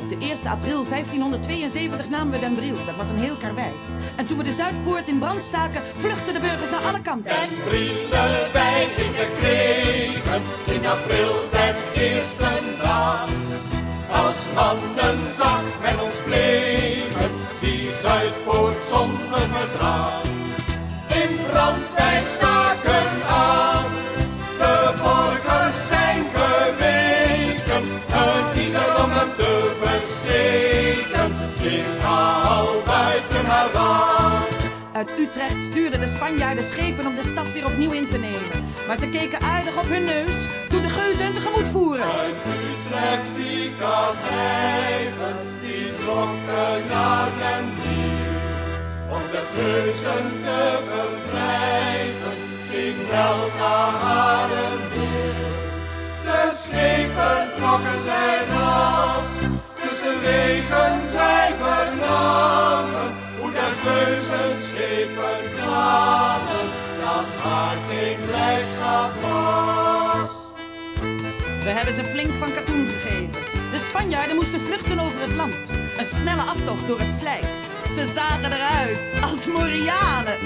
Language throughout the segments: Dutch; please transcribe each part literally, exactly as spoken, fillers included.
Op de eerste april vijftienhonderdtweeënzeventig namen we Den Briel. Dat was een heel karwei. En toen we de Zuidpoort in brand staken, vluchtten de burgers naar alle kanten. Den Brielen wij in de kregen, in april den eerste dag. Als mannen zag men ons bleven, die Zuidpoort zonder verdrag. In brand wij staken aan, de borgers zijn geweken, het ieder om hem te versteken, ging al buiten haar waan. Uit Utrecht stuurden de Spanjaarden schepen om de stad weer opnieuw in te nemen. Maar ze keken aardig op hun neus toen de geuzen hun tegemoet voeren. Uit Utrecht die kanijven, die trokken naar Den Briel. Om de geuzen te verdrijven, ging wel naar Harenwil. De schepen trokken zij ras, tussen wegen zij vernamen, hoe de geuzen schepen kwamen, dat haar geen blijdschap was. We hebben ze flink van katoen gegeven. De Spanjaarden moesten vluchten over het land. Een snelle aftocht door het slijk. Ze zagen eruit als Morianen.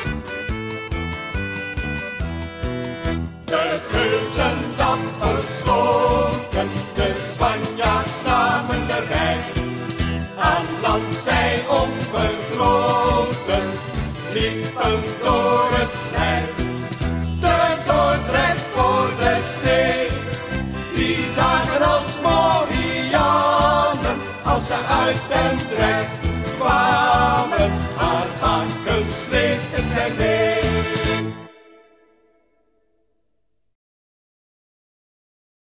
De geuzen dapper schoten, de Spanjaards namen de wijn. Aan land zij onverdroten, liepen door het slijk. De Dordrecht voor de steek, die zagen als Morianen, als ze uit Den Drecht kwamen, haar vaak